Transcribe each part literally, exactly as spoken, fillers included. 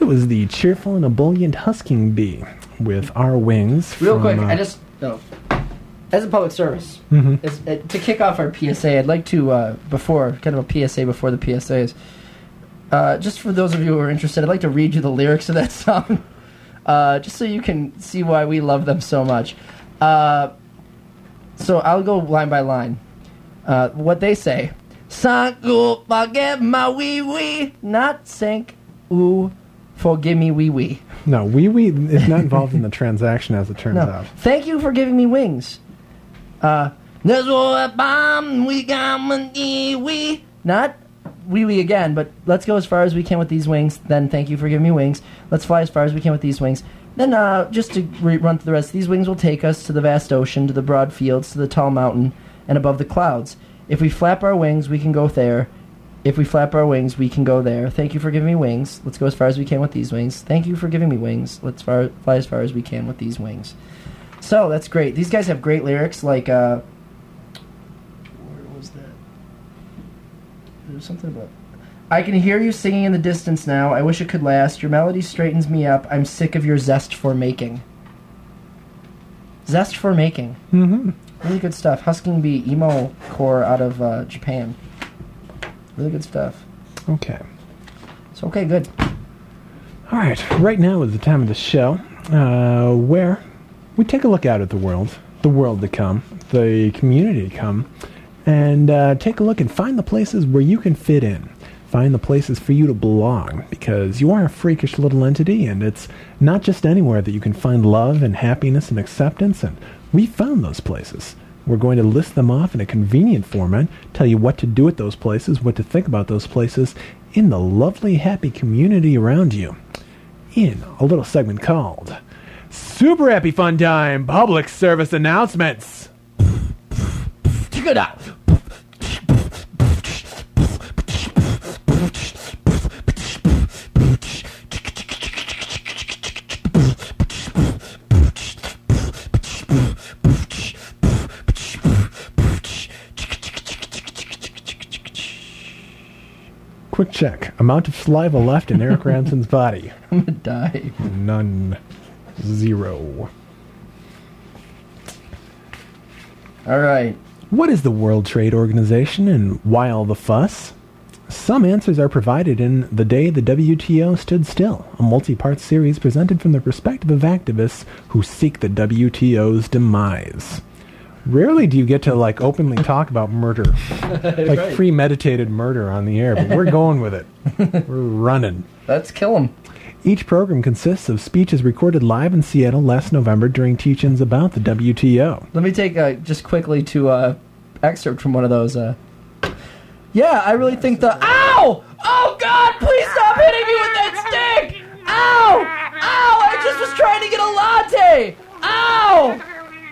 was the cheerful and ebullient husking bee with Our Wings. Real from, quick, uh, I just... No. As a public service, Mhm. as, uh, to kick off our P S A, I'd like to, uh, before, kind of a P S A before the P S As, uh, just for those of you who are interested, I'd like to read you the lyrics of that song, uh, just so you can see why we love them so much. Uh, so I'll go line by line. Uh, what they say, Sanku forget my wee wee, not sank, ooh, forgive me wee wee. No, wee wee is not involved in the transaction, as it turns No. out. Thank you for giving me wings. Uh, there's a bomb, we got money, we. Not wee wee again, but let's go as far as we can with these wings. Then thank you for giving me wings. Let's fly as far as we can with these wings. Then, uh, just to re- run through the rest, these wings will take us to the vast ocean, to the broad fields, to the tall mountain, and above the clouds. If we flap our wings, we can go there. If we flap our wings, we can go there. Thank you for giving me wings. Let's go as far as we can with these wings. Thank you for giving me wings. Let's far, fly as far as we can with these wings. So, that's great. These guys have great lyrics, like, uh... where was that? There was something about... I can hear you singing in the distance now. I wish it could last. Your melody straightens me up. I'm sick of your zest for making. Zest for making. Mm-hmm. Really good stuff. Husking Bee, emo core out of uh, Japan. Really good stuff. Okay. So, okay, good. All right. Right now is the time of the show uh, where we take a look out at the world, the world to come, the community to come, and uh, take a look and find the places where you can fit in. Find the places for you to belong, because you are a freakish little entity, and it's not just anywhere that you can find love and happiness and acceptance, and we found those places. We're going to list them off in a convenient format, tell you what to do at those places, what to think about those places, in the lovely, happy community around you, in a little segment called Super Happy Fun Time Public Service Announcements. Check it out. Quick check. Amount of saliva left in Eric Ranson's body. I'm gonna die. None. Zero. All right. What is the World Trade Organization and why all the fuss? Some answers are provided in The Day the W T O Stood Still, a multi-part series presented from the perspective of activists who seek the W T O's demise. Rarely do you get to, like, openly talk about murder, like Right. premeditated murder on the air, but we're going with it. We're running. Let's kill him. Each program consists of speeches recorded live in Seattle last November during teach-ins about the W T O. Let me take uh, just quickly to uh, excerpt from one of those. Uh, yeah, I really think the... Ow! Oh, God, please stop hitting me with that stick! Ow! Ow! I just was trying to get a latte! Ow!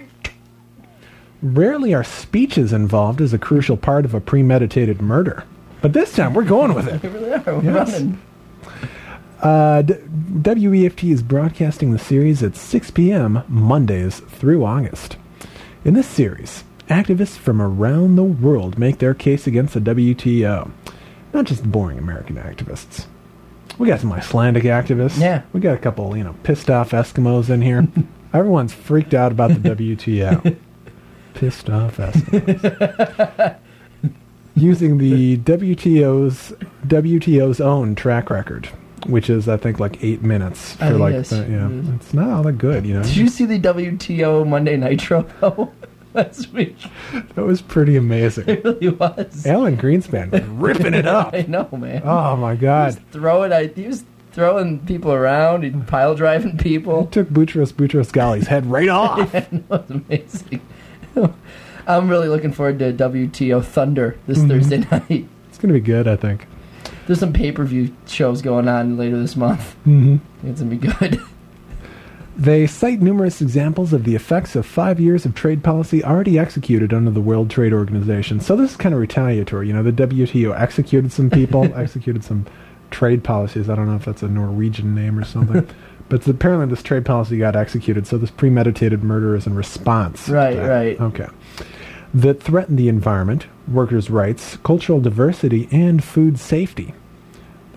Rarely are speeches involved as a crucial part of a premeditated murder. But this time, we're going with it. We really are. We're Yes. running. Uh, D- W E F T is broadcasting the series at six p.m. Mondays through August. In this series, activists from around the world make their case against the W T O. Not just boring American activists. We got some Icelandic activists. Yeah. We got a couple, you know, pissed off Eskimos in here. Everyone's freaked out about the W T O. Pissed off Eskimos. Using the W T O's W T O's own track record, which is I think like eight minutes for I think like it's- the, yeah, it is. it's not all that good, you know. Did you see the W T O Monday Nitro, though, last week? That was pretty amazing. It really was. Alan Greenspan was ripping it up. I know, man. Oh my He God! was throwing, I, he was throwing people around, he pile driving He people. took Boutros Boutros Ghali's head right off. Yeah, it was amazing. I'm really looking forward to W T O Thunder this Mhm. Thursday night. It's gonna be good, I think. There's some pay-per-view shows going on later this month. Mm-hmm. I think it's gonna be good. They cite numerous examples of the effects of five years of trade policy already executed under the World Trade Organization. So this is kind of retaliatory. You know, the W T O executed some people, executed some trade policies. I don't know if that's a Norwegian name or something. But apparently this trade policy got executed, so this premeditated murder is in response. Right, to that. right. Okay. That threaten the environment, workers' rights, cultural diversity, and food safety.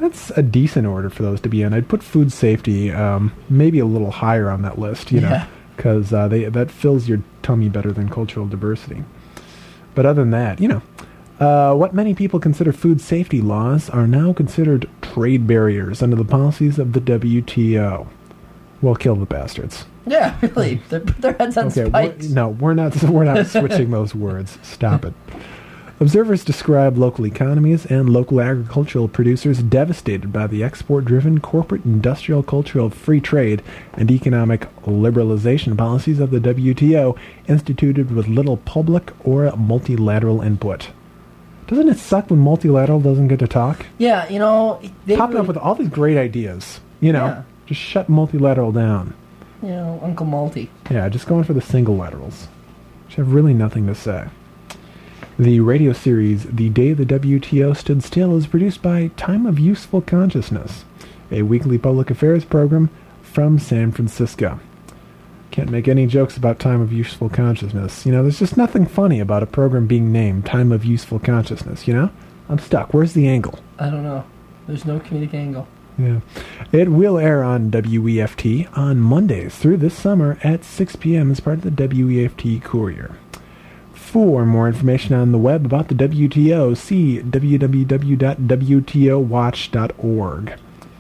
That's a decent order for those to be in. I'd put food safety um, maybe a little higher on that list, you know, Yeah. because uh, they that fills your tummy better than cultural diversity. But other than that, you know, uh, what many people consider food safety laws are now considered trade barriers under the policies of the W T O. Well, kill the bastards. Yeah, really. They put their heads on Okay, spikes. we're, no, we're not. We're not switching those words. Stop it. Observers describe local economies and local agricultural producers devastated by the export-driven corporate industrial culture of free trade and economic liberalization policies of the W T O, instituted with little public or multilateral input. Doesn't it suck when multilateral doesn't get to talk? Yeah, you know, they Popping really, up with all these great ideas, you know, Yeah. just shut multilateral down. you know, Uncle Malty. Yeah, just going for the single laterals, which have really nothing to say. The radio series The Day the W T O Stood Still is produced by Time of Useful Consciousness, a weekly public affairs program from San Francisco. Can't make any jokes about Time of Useful Consciousness. You know, there's just nothing funny about a program being named Time of Useful Consciousness, you know? I'm stuck. Where's the angle? I don't know. There's no comedic angle. Yeah. It will air on W E F T on Mondays through this summer at six p.m. as part of the W E F T Courier. For more information on the web about the W T O, see w w w dot w t o watch dot org.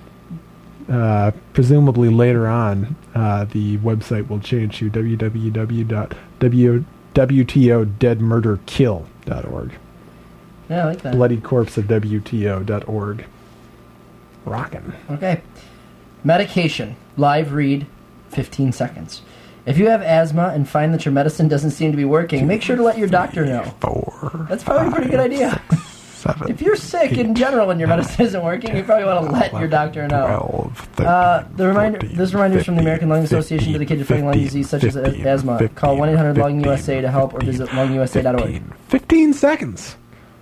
Uh, presumably later on, uh, the website will change to w w w dot w t o dead murder kill dot org. Yeah, I like that. Bloody corpse of W T O dot org. Rockin'. Okay. Medication. Live read, fifteen seconds. If you have asthma and find that your medicine doesn't seem to be working, make sure to let your doctor know. Four. That's probably a pretty good idea. Seven. If you're sick in general and your medicine isn't working, you probably want to let your doctor know. twelve, Uh, the reminder. This reminder is from the American Lung Association, dedicated to fighting lung disease such as asthma. Call one eight hundred lung U S A to help or visit lung U S A dot org. fifteen seconds.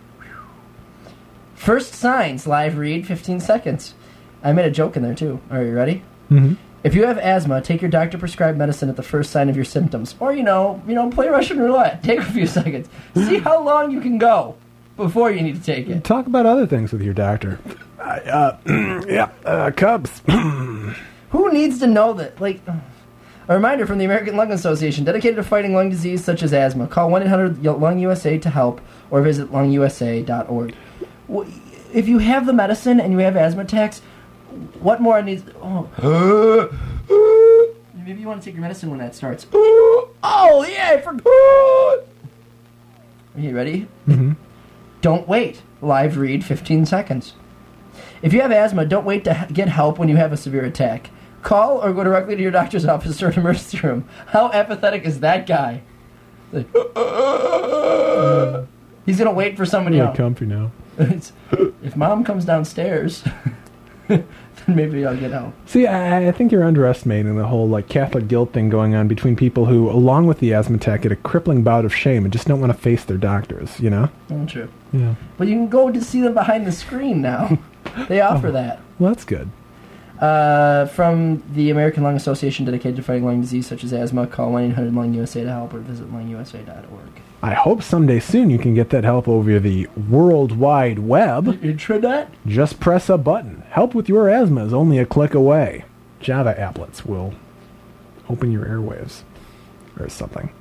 First signs. Live read, fifteen seconds. I made a joke in there too. Are you ready? Mm-hmm. If you have asthma, take your doctor-prescribed medicine at the first sign of your symptoms. Or, you know, you know, play Russian roulette. Take a few seconds. See how long you can go before you need to take it. Talk about other things with your doctor. Uh, uh, yeah, uh, Cubs. Who needs to know that? Like, a reminder from the American Lung Association, dedicated to fighting lung disease such as asthma. Call one eight hundred lung U S A to help or visit lung U S A dot org. If you have the medicine and you have asthma attacks, what more needs... Oh. Maybe you want to take your medicine when that starts. Oh, yeah, I forgot! Are you ready? Mm-hmm. Don't wait. Live read, fifteen seconds. If you have asthma, don't wait to h- get help when you have a severe attack. Call or go directly to your doctor's office or an emergency room. How apathetic is that guy? Like, he's going to wait for somebody Really else. comfy now. It's, if mom comes downstairs, then maybe I'll get help. See, I, I think you're underestimating the whole like Catholic guilt thing going on between people who, along with the asthma attack, get a crippling bout of shame and just don't want to face their doctors. You know? Oh, true. Yeah. But you can go to see them behind the screen now. They offer Oh. that. Well, that's good. Uh, from the American Lung Association, dedicated to fighting lung disease such as asthma, call one eight hundred lung U S A to help or visit lung U S A dot org. I hope someday soon you can get that help over the World Wide Web. Intranet? Just press a button. Help with your asthma is only a click away. Java applets will open your airwaves or something.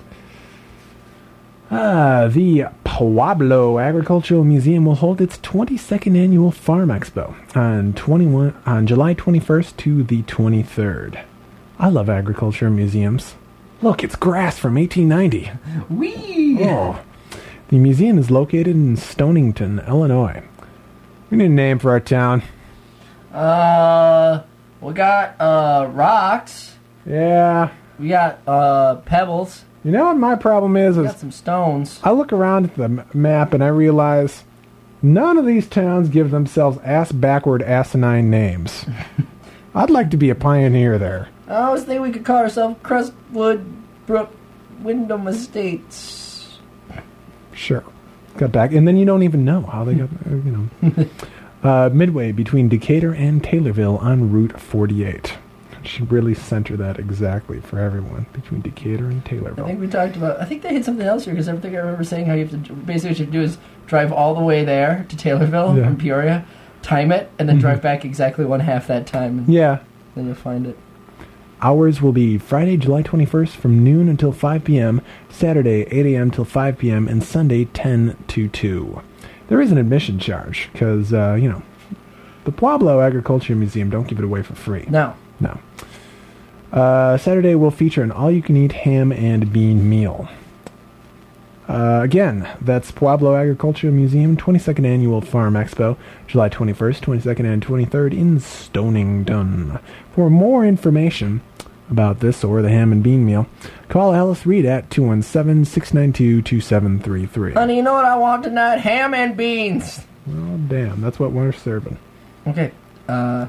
Ah, the Pueblo Agricultural Museum will hold its twenty-second annual Farm Expo on twenty-one on July twenty-first to the twenty-third. I love agriculture museums. Look, it's grass from eighteen ninety. Whee! Oh. The museum is located in Stonington, Illinois. We need a name for our town. Uh, we got, uh, rocks. Yeah. We got, uh, pebbles. You know what my problem is? We Is got some stones. I look around at the m- map and I realize none of these towns give themselves ass-backward asinine names. I'd like to be a pioneer there. I was thinking we could call ourselves Crestwood Brook Wyndham Estates. Sure. Got back. And then you don't even know how they got, uh, you know. uh, midway between Decatur and Taylorville on Route forty-eight. Should really center that exactly for everyone between Decatur and I Taylorville. think we talked about, I think they hit something else here, because I think I remember saying how you have to, basically what you have to do is drive all the way there to Taylorville Yeah. from Peoria, time it and then drive back exactly one half that time, and Yeah. then you'll find it. Hours will be Friday, July twenty-first from noon until five p.m., Saturday, eight a.m. till five p.m., and Sunday, ten to two. There is an admission charge because, uh, you know, the Pueblo Agriculture Museum don't give it away for free. No. No. Uh, Saturday will feature an all-you-can-eat ham and bean meal. Uh, again, that's Pueblo Agriculture Museum, twenty-second Annual Farm Expo, July twenty-first, twenty-second, and twenty-third in Stonington. For more information about this or the ham and bean meal, call Alice Reed at two one seven, six nine two, two seven three three. Honey, you know what I want tonight? Ham and beans. Oh, damn, that's what we're serving. Okay. Uh,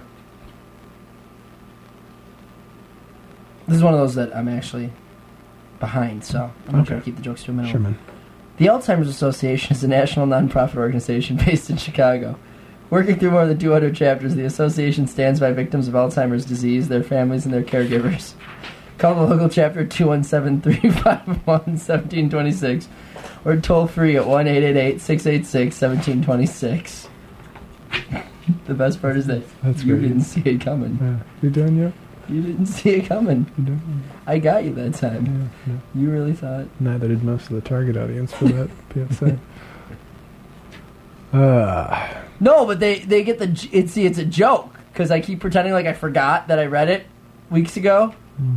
this is one of those that I'm actually behind, so I'm going to try to Okay. keep the jokes to a minimum. Sure, man. The Alzheimer's Association is a national nonprofit organization based in Chicago. Working through more than two hundred chapters, the association stands by victims of Alzheimer's disease, their families, and their caregivers. Call the local chapter two one seven, three five one, one seven two six or toll free at one eight eight eight, six eight six, one seven two six. The best part is that That's you great. didn't see it coming. Yeah. You done yet? You didn't see it coming. You done? I got you that time. Yeah, no. You really thought. Neither did most of the target audience for that P S A. uh, No, but they, they get the... j- It's, see, it's a joke, because I keep pretending like I forgot that I read it weeks ago.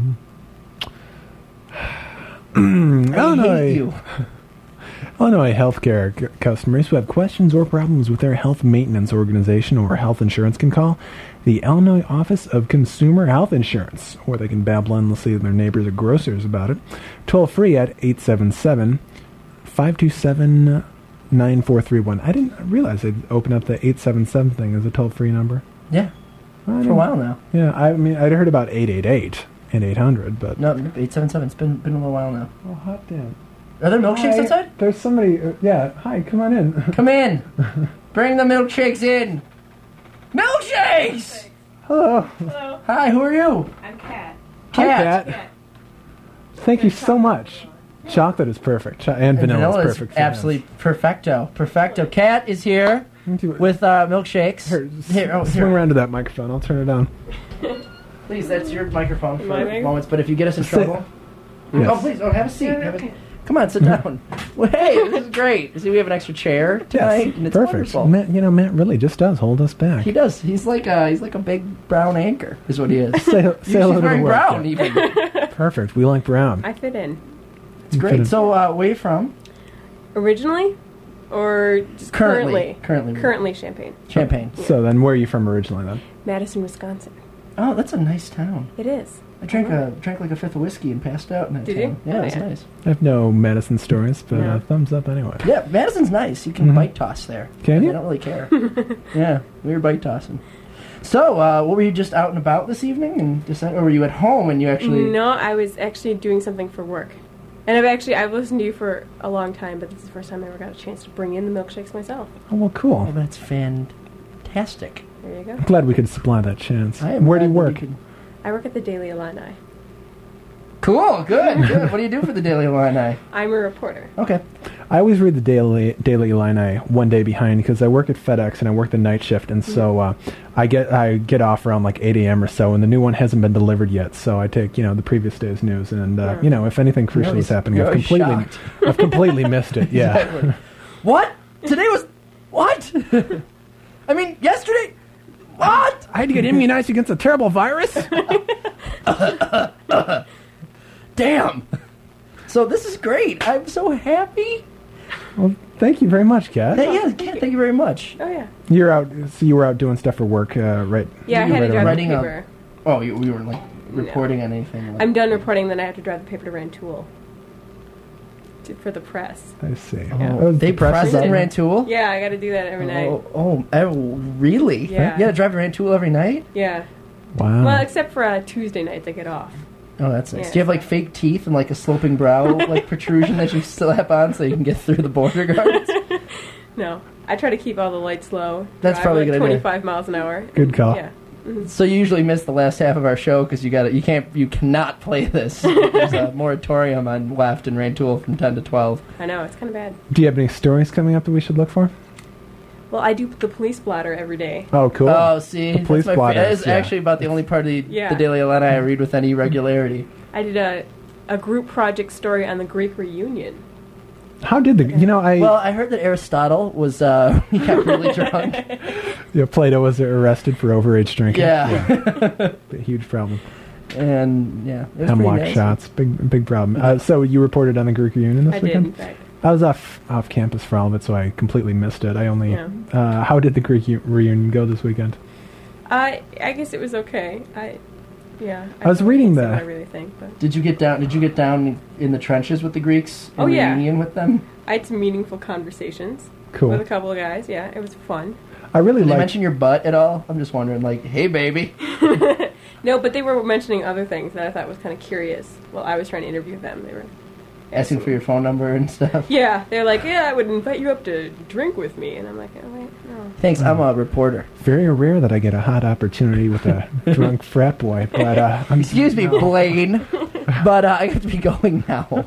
I Illinois, hate you. Illinois healthcare c- customers who have questions or problems with their health maintenance organization or health insurance can call the Illinois Office of Consumer Health Insurance, or they can babble endlessly to their neighbors or grocers about it. Toll free at eight seven seven, five two seven, nine four three one. I didn't realize they'd open up the eight seven seven thing as a toll-free number. Yeah, I for a didn't- while now. Yeah, I mean, I'd heard about eight eight eight and eight hundred, but... No, eight seven seven. It's been, been a little while now. Oh, hot damn. Are there milkshakes Hi, outside? There's somebody... Uh, yeah, hi, come on in. Come in. Bring the milkshakes in. Milkshakes! Hello. Hello, Hi, who are you? I'm Kat. Hi, Kat. Kat. Yeah. Thank you so much. Chocolate is perfect, Cho- and vanilla, is perfect. for absolutely perfecto. Perfecto. Kat is here us. with uh, milkshakes. Here, Here, oh, swing here. around to that microphone. I'll turn it on. Please, that's your microphone for My mic? moments. But if you get us in Sit. trouble, Yes. oh please, oh have a seat. Yeah, Have a- okay. Come on, sit down. Well, hey, this is great. See, we have an extra chair tonight, Yes, and it's perfect. wonderful. Matt, you know, Matt really just does hold us back. He does. He's like a he's like a big brown anchor, is what he is. Say, say She's hello to the wearing world. brown, Yeah. even. Perfect. We like brown. I fit in. It's great. So, uh, where you from? Originally? Or just Currently. currently? Currently. Currently Champaign. Champagne. So then, where are you from originally then? Madison, Wisconsin. Oh, that's a nice town. It is. I drank a drank like a fifth of whiskey and passed out in that Did town. you? Yeah, Oh, it was yeah. nice. I have no Madison stories, but No. uh, thumbs up anyway. Yeah, Madison's nice. You can Mhm. bike toss there. Can They you? don't really care. Yeah, we were bike tossing. So, uh, what were you just out and about this evening, and decide, or were you at home and you actually? No, I was actually doing something for work. And I've actually, I've listened to you for a long time, but this is the first time I ever got a chance to bring in the milkshakes myself. Oh, well, cool. Oh, that's fantastic. There you go. I'm glad we could supply that chance. I am Where do you glad that work? we could- I work at the Daily Illini. Cool, good, good. What do you do for the Daily Illini? I'm a reporter. Okay. I always read the Daily Daily Illini one day behind because I work at FedEx and I work the night shift, and so uh, I get I get off around like eight a.m. or so, and the new one hasn't been delivered yet. So I take you know the previous day's news, and uh, Yeah. you know if anything crucial always- is happening, you're I've always completely shocked. I've completely missed it. Yeah, Exactly. What? Today was what? I mean, yesterday. What? I had to get immunized against a terrible virus. Damn. So this is great. I'm so happy. Well, thank you very much, Kat. Hey, yeah, Kat, thank you very much. Oh, yeah. You're out. So you were out doing stuff for work, uh, right? Yeah, I you had to right drive around- the Writing up- paper. Oh, you, we weren't like reporting on anything. Like, I'm done reporting, then I have to drive the paper to Rantoul. To, for the press. I see. Oh, Oh, they the press press is in on- Rantoul. Yeah, I got to do that every night. Oh, oh, oh, really? Yeah. You gotta drive to Rantoul every night? Yeah. Wow. Well, except for uh, Tuesday nights, I get off. Oh, that's nice. Yeah. Do you have like fake teeth and like a sloping brow like protrusion that you slap on so you can get through the border guards? No. I try to keep all the lights low. That's drive probably a like good idea. twenty-five miles an hour. Good call. Yeah. So you usually miss the last half of our show because you got to you can't you cannot play this. There's a moratorium on left in Rantoul from ten to twelve. I know, it's kind of bad. Do you have any stories coming up that we should look for? Well, I do the police blotter every day. Oh, cool. Oh, see, The police that's my fa- blotters, that is yeah. actually about the only part of the, Yeah. the Daily Atlantic I read with any regularity. I did a a group project story on the Greek reunion. How did the you know I Well, I heard that Aristotle was uh, he got really drunk. yeah, Plato was arrested for overage drinking. Yeah, A huge problem. and yeah, it was Hemlock pretty nice. shots, big big problem. Uh, so you reported on the Greek reunion this I did, weekend? in fact. I was off off campus for all of it, so I completely missed it. I only. Yeah. Uh, how did the Greek u- reunion go this weekend? I I guess it was okay. I yeah. I was don't reading think so, the- I really think, but Did you get down? Did you get down in the trenches with the Greeks? In Oh, yeah. reunion with them. I had some meaningful conversations Cool. with a couple of guys. Yeah, it was fun. I really Did they like. mention your butt at all? I'm just wondering, like, hey, baby. No, but they were mentioning other things that I thought was kind of curious. While I was trying to interview them, they were Asking for your phone number and stuff. Yeah, they're like, yeah, I would invite you up to drink with me, and I'm like, oh wait, no. Thanks, I'm a reporter. Very rare that I get a hot opportunity with a drunk frat boy, but uh, I'm, Excuse me, Blaine, but uh, I have to be going now.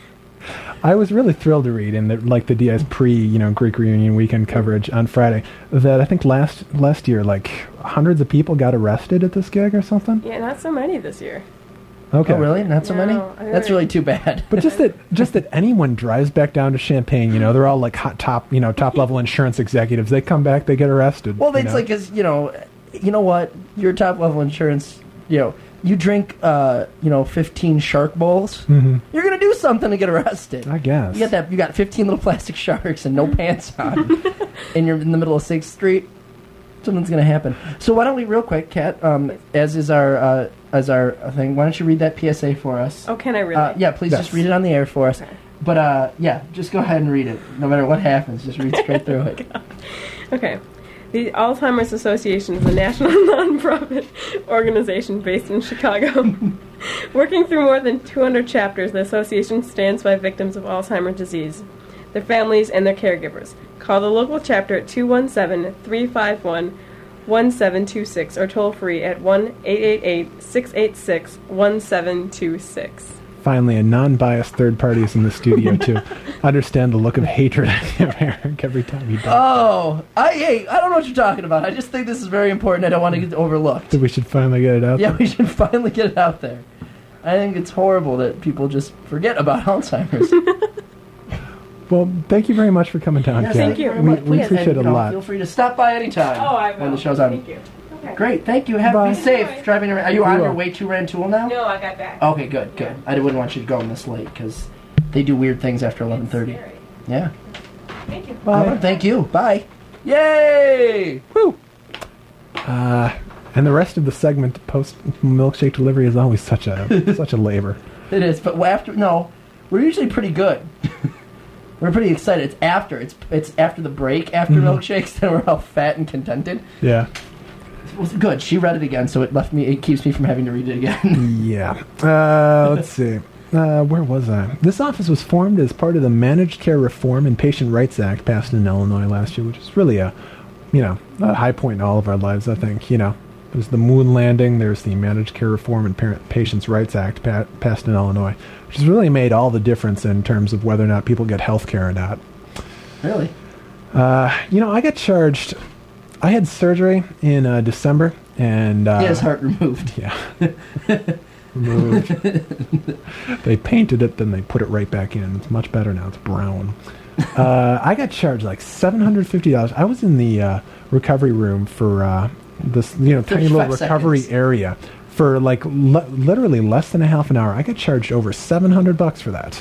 I was really thrilled to read in the, like the D S pre, you know, Greek reunion weekend coverage on Friday that I think last last year like hundreds of people got arrested at this gig or something. Yeah, not so many this year. Okay. Oh, really? Not so No, many? I That's heard- really too bad. But just that, just that anyone drives back down to Champaign, you know, they're all like hot top, you know, top level insurance executives. They come back, they get arrested. Well, you it's know? like, cause, you know, you know what? Your top level insurance, you know, you drink, uh, you know, fifteen shark bowls. Mhm. You're gonna do something to get arrested. I guess. You got that. You got fifteen little plastic sharks and no pants on, and you're in the middle of Sixth Street. Something's gonna happen. So why don't we, real quick, Kat? Um, as is our uh, as our thing. Why don't you read that P S A for us? Oh, can I really? Uh, yeah, please Yes. just read it on the air for us. Okay. But uh, yeah, just go ahead and read it. No matter what happens, just read straight through it. Okay. The Alzheimer's Association is a national nonprofit organization based in Chicago. Working through more than two hundred chapters, the association stands by victims of Alzheimer's disease, their families, and their caregivers. Call the local chapter at two one seven, three five one, one seven two six or toll free at one eight eight eight, six eight six, one seven two six. Finally, a non-biased third party is in the studio to understand the look of hatred I give Eric every time he does. Oh, I hey, I don't know what you're talking about. I just think this is very important. I don't want to get overlooked. So we should finally get it out Yeah, there. we should finally get it out there. I think it's horrible that people just forget about Alzheimer's. Well, thank you very much for coming down, Yes, Kat. thank you very We, much. we Please, appreciate and, it you a know, lot. Feel free to stop by anytime Oh, I will. when the show's on. Thank you. Okay. Great, thank you. Have Bye. be safe Bye. driving around. Are you We on will. your way to Rantoul now? No, I got back. Okay, good, good. I wouldn't want you to go in this late because they do weird things after eleven thirty. Scary. Yeah. Thank you. Bye. Oh, thank you. Bye. Yay! Woo! Uh, and the rest of the segment post milkshake delivery is always such a such a labor. It is, but after no, we're usually pretty good. We're pretty excited. It's after. It's it's after the break after Mhm. milkshakes that we're all fat and contented. Yeah. It was good. She read it again, so it left me. It keeps me from having to read it again. Yeah. Uh, let's see. Uh, where was I? This office was formed as part of the Managed Care Reform and Patient Rights Act passed in Illinois last year, which is really a, you know, a high point in all of our lives, I think. You know, there's the moon landing, there's the Managed Care Reform and Parent Patients Rights Act pa- passed in Illinois, which has really made all the difference in terms of whether or not people get health care or not. Really? Uh, you know, I got charged. I had surgery in uh, December, and uh, He had his heart removed. yeah, removed. They painted it, then they put it right back in. It's much better now. It's brown. Uh, I got charged like seven hundred fifty dollars. I was in the uh, recovery room for uh, this, you know, tiny little thirty-five recovery seconds. area for like le- literally less than a half an hour. I got charged over seven hundred bucks for that.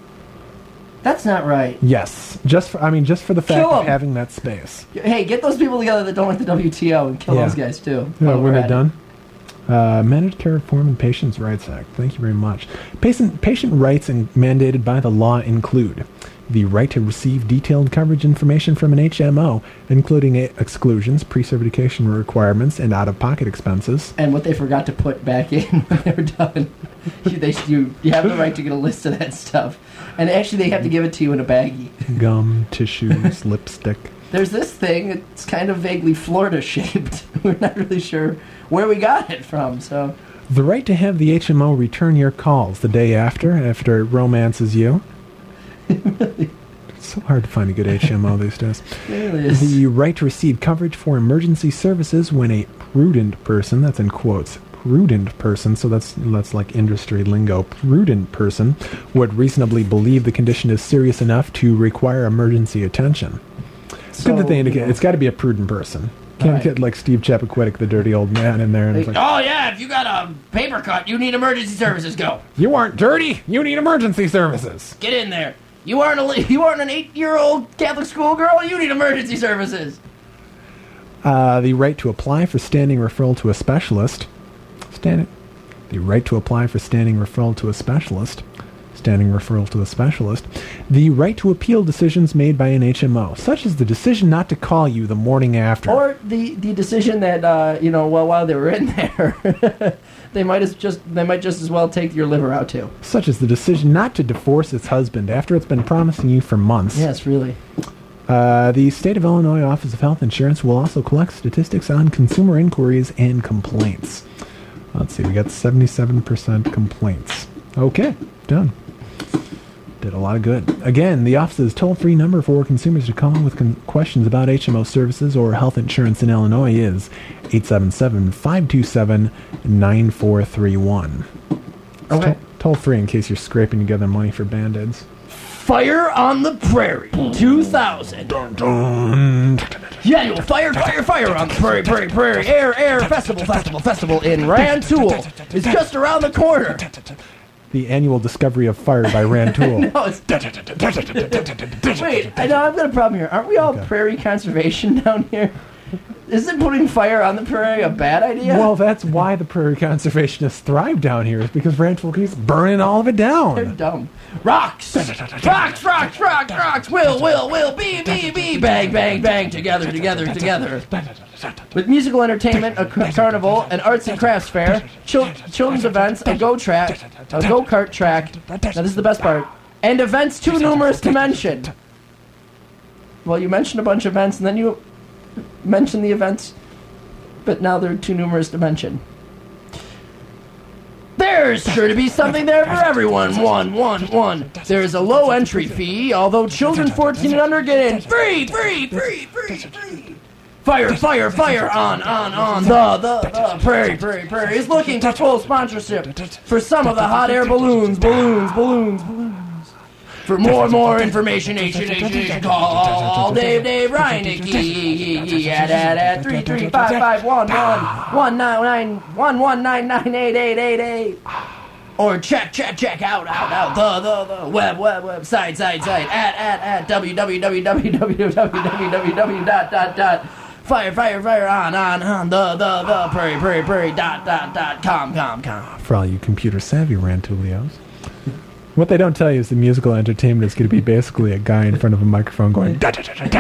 That's not right. Yes, just for I mean, just for the fact Kill of 'em. having that space. Hey, get those people together that don't like the W T O and kill Yeah. those guys too. Uh, while we're at it. done. Uh, Managed Care Reform and Patients Rights Act. Thank you very much. Patient, patient rights in, mandated by the law include the right to receive detailed coverage information from an H M O, including e- exclusions, pre-certification requirements, and out-of-pocket expenses. And what they forgot to put back in when they were done. you, they, you, you have the right to get a list of that stuff. And actually, they have to give it to you in a baggie. Gum, tissues, lipstick. There's this thing. It's kind of vaguely Florida-shaped. We're not really sure where we got it from, so... The right to have the H M O return your calls the day after, after it romances you. so hard to find a good H M O these days. It really is. The right to receive coverage for emergency services when a prudent person, that's in quotes, prudent person, so that's that's like industry lingo, prudent person would reasonably believe the condition is serious enough to require emergency attention. It's good that they indicate it's got to be a prudent person. Can't Right. get like Steve Chappaquiddick, the dirty old man, in there. And it's like, Oh yeah, if you got a paper cut, you need emergency services. Go you aren't dirty. You need emergency services. get in there. You aren't a li- you aren't an eight-year-old Catholic schoolgirl. You need emergency services. Uh, the right to apply for standing referral to a specialist. Standing. The right to apply for standing referral to a specialist. Standing referral to a specialist. The right to appeal decisions made by an H M O, such as the decision not to call you the morning after. Or the, the decision that uh, you know, well, while they were in there, they might as just they might just as well take your liver out too. Such as the decision not to divorce its husband after it's been promising you for months. Yes, really. Uh, the State of Illinois Office of Health Insurance will also collect statistics on consumer inquiries and complaints. Let's see, we got seventy-seven percent complaints. Okay, done. Did a lot of good. Again, the office's toll-free number for consumers to call with con- questions about H M O services or health insurance in Illinois is eight seven seven, five two seven, nine four three one. Okay. Toll- toll-free in case you're scraping together money for Band-Aids. Fire on the Prairie, two thousand. The annual Fire, Fire, Fire on the Prairie, Prairie, Prairie Air, Air Festival, Festival, Festival in Rantoul is just around the corner. The annual discovery of fire by Rantoul. No, it's- Wait, I know I've got a problem here. Aren't we all Okay. prairie conservation down here? Isn't putting fire on the prairie a bad idea? Well, that's why the prairie conservationists thrive down here, is because Rantoul keeps burning all of it they're down. dumb. Rocks! Rocks, rocks, rocks, rocks! Will, will, will, be, be, be! Bang, bang, bang! Together, together, together. With musical entertainment, a car- carnival, an arts and crafts fair, chil- children's events, a go track, a go kart track. Now this is the best part. And events too numerous to mention. Well, you mentioned a bunch of events, and then you mentioned the events, but now they're too numerous to mention. There's sure to be something there for everyone. One, one, one. There's a low entry fee, although children fourteen and under get in free, free, free, free, free. Fire, fire, fire, on, on, on. The, the, the Prairie, Prairie, Prairie is looking for full sponsorship for some of the hot air balloons, balloons, balloons, balloons. For more, more information, H H H H, call Dave, Dave, Ryan, Nicky, at, at, at, three, three, five, five, one, one, one, nine, nine, one, one, nine, nine, eight, eight, eight, eight. Or check, check, check out, out, out, the, the, the, web, web, web, site, site, site, at, at, at, www, dot, dot, dot, fire, fire, fire, on, on, on, the, the, the, prairie, prairie, prairie, dot, dot, dot, com, com, com. For all you computer savvy Rantoulios. What they don't tell you is the musical entertainment is going to be basically a guy in front of a microphone going like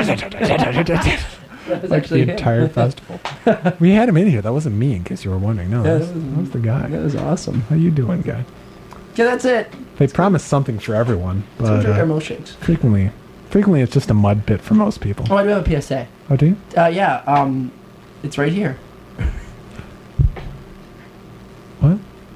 the entire festival. We had him in here. That wasn't me, in case you were wondering. No, that was, that was the guy. That was awesome. How you doing, guy? Okay, that's it. They promise something for everyone, So but drink our uh, milkshakes. frequently, frequently it's just a mud pit for most people. Oh, I do have a P S A. Oh, do you? Uh, yeah, um, it's right here. What?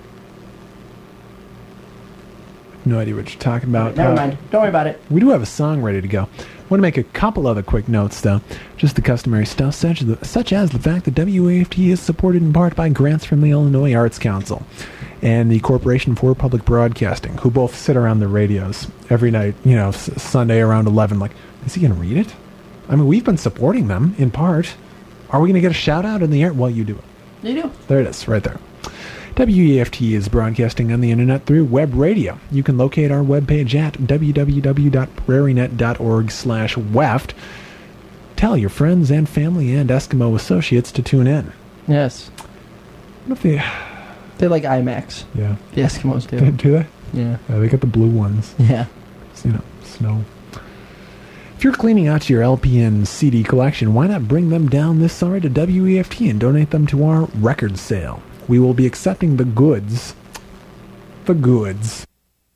No idea what you're talking about. Never Uh, mind. Don't worry about it. We do have a song ready to go. Want to make a couple other quick notes, though. Just the customary stuff, such as the, such as the fact that W A F T is supported in part by grants from the Illinois Arts Council and the Corporation for Public Broadcasting, who both sit around their radios every night, you know, s- Sunday around eleven. Like, is he going to read it? I mean, we've been supporting them, in part. Are we going to get a shout-out in the air? Well, you do it. You do. There it is, right there. W E F T is broadcasting on the internet through web radio. You can locate our webpage at w w w dot prairie net dot org slash weft. Tell your friends and family and Eskimo associates to tune in. Yes. What if they... They like IMAX. Yeah. The Eskimos do. Do they? Yeah. Yeah, they got the blue ones. Yeah. It's, you know, snow. If you're cleaning out your L P and C D collection, why not bring them down this summer to W E F T and donate them to our record sale? We will be accepting the goods. The goods.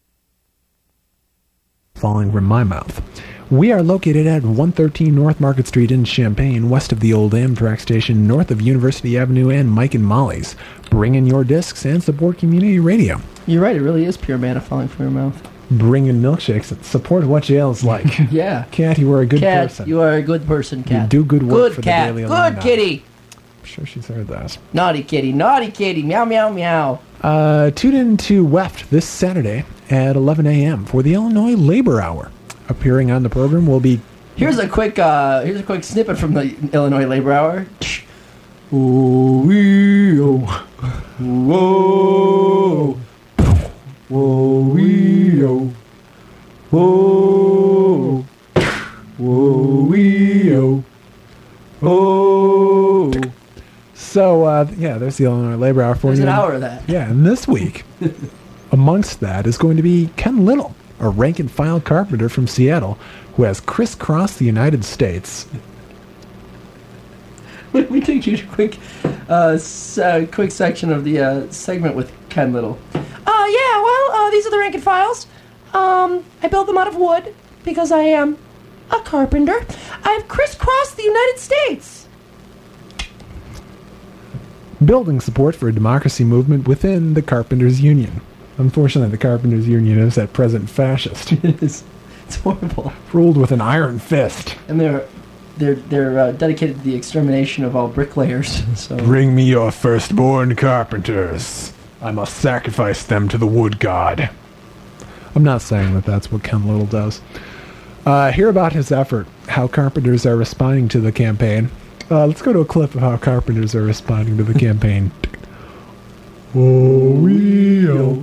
Falling from my mouth. We are located at one thirteen North Market Street in Champaign, west of the old Amtrak station, north of University Avenue and Mike and Molly's. Bring in your discs and support community radio. You're right. It really is pure manna falling from your mouth. bringing milkshakes and support what jail's like. Yeah. Cat, you are a good Cat, person. you are a good person, Cat. You do good work good for cat. the Daily Good Alumni. kitty. I'm sure she's heard that. Naughty kitty. Naughty kitty. Meow, meow, meow. Uh, tune in to W E F T this Saturday at eleven a.m. for the Illinois Labor Hour. Appearing on the program will be... Here's a quick uh, here's a quick snippet from the Illinois Labor Hour. Oh, wee, oh. Whoa. Whoa, wee, oh. Whoa. Whoa, wee, oh. Oh. So, uh, yeah, there's the Illinois Labor Hour for There's you. an hour of that. Yeah, and this week, amongst that is going to be Ken Little, a rank-and-file carpenter from Seattle who has crisscrossed the United States. We take you to a quick, uh, s- uh, quick section of the uh, segment with Ken Little. Uh, yeah, well, uh, these are the rank and files. Um, I built them out of wood because I am a carpenter. I've crisscrossed the United States. Building support for a democracy movement within the Carpenters Union. Unfortunately, the Carpenters Union is at present fascist, it's, it's horrible. ruled with an iron fist. And they're they're they're uh, dedicated to the extermination of all bricklayers. So Bring me your firstborn carpenters. I must sacrifice them to the wood god. I'm not saying that that's what Ken Little does. Uh, hear about his effort, how carpenters are responding to the campaign. Uh, let's go to a clip of how carpenters are responding to the campaign. Oh, wee, oh,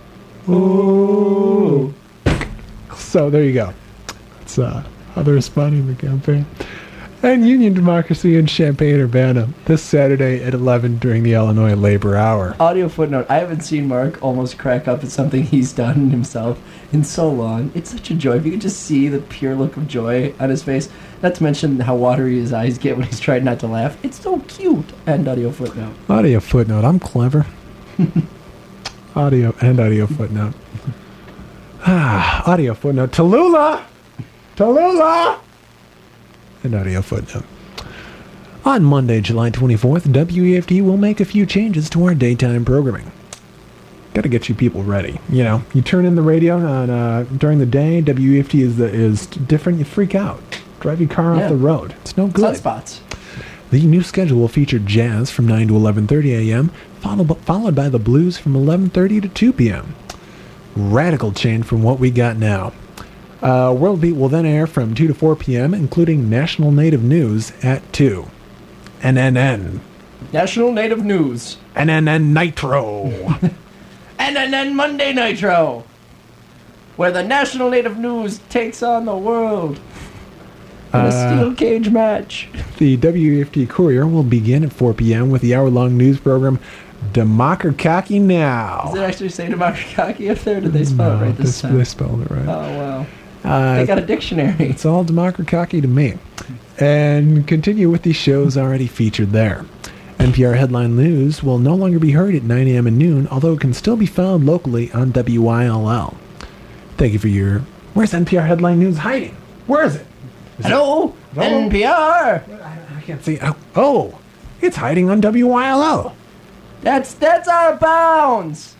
oh. So there you go. That's uh, how they're responding to the campaign. And Union Democracy in Champaign-Urbana this Saturday at eleven during the Illinois Labor Hour. audio footnote: I haven't seen Mark almost crack up at something he's done himself in so long. It's such a joy. If you could just see the pure look of joy on his face. Not to mention how watery his eyes get when he's trying not to laugh. It's so cute. And audio footnote. Audio footnote. I'm clever. Audio and audio footnote. Ah, audio footnote. Tallulah! Tallulah! And audio footnote. On Monday, July twenty-fourth, W E F T will make a few changes to our daytime programming. Got to get you people ready. You know, you turn in the radio on uh, during the day. W E F T is the, is different. You freak out. Drive your car Yeah. off the road. It's no good. Sunspots. The new schedule will feature jazz from nine to eleven thirty a.m., followed, followed by the blues from eleven thirty to two p.m. Radical change from what we got now. Uh, World Beat will then air from two to four p.m., including National Native News at two. N N N. National Native News. N N N Nitro. N N N Monday Nitro, where the National Native News takes on the world in a Uh, steel cage match. The W E F T Courier will begin at four p.m. with the hour-long news program Democracy Now. Does it actually say Democracy up there? Or did they spell No, it right they, this they time? spelled it right. Oh, wow. Uh, They got a dictionary. It's all democracy to me. And continue with the shows already featured there. N P R Headline News will no longer be heard at nine a.m. and noon, although it can still be found locally on W I L L. Thank you for your... Where's N P R Headline News hiding? Where is it? Is Hello, Hello? N P R. it- I, I can't see it. Oh, oh, it's hiding on W I L L. That's that's out of bounds.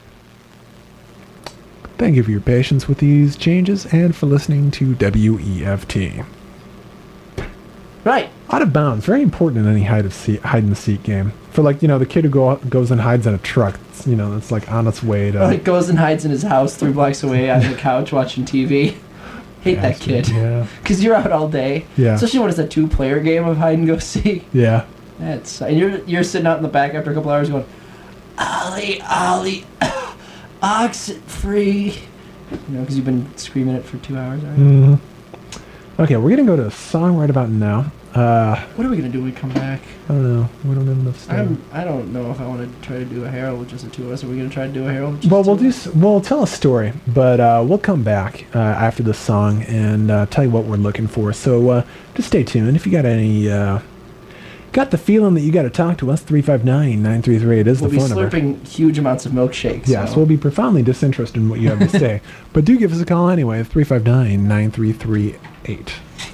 Thank you for your patience with these changes and for listening to W E F T. Right. Out of bounds, very important in any hide of seek, hide and seek game. For like, you know, the kid who go, goes and hides in a truck, it's, you know, that's like on its way to... Like goes and hides in his house three blocks away on the couch watching T V. Hate that Bastard, kid. Yeah. Because you're out all day. Yeah. Especially when it's a two-player game of hide and go seek. Yeah. That's and you're you're sitting out in the back after a couple hours going, Ollie, Ollie, oxen free. You know, because you've been screaming it for two hours already. hmm Okay, we're going to go to a song right about now. Uh, What are we gonna do when we come back? I don't know. We don't have enough stuff. I'm I don't know if I want to try to do a Herald with just the two of us. Are we gonna try to do a Herald? With just Well, the we'll two do. of us? s- We'll tell a story, but uh, we'll come back uh, after the song and uh, tell you what we're looking for. So uh, just stay tuned. If you got any, uh, got the feeling that you got to talk to us, three five nine, nine three three. It is We'll the be phone number. slurping huge amounts of milkshakes. Yes, so. we'll be profoundly disinterested in what you have to say, but do give us a call anyway. three five nine, nine three three eight.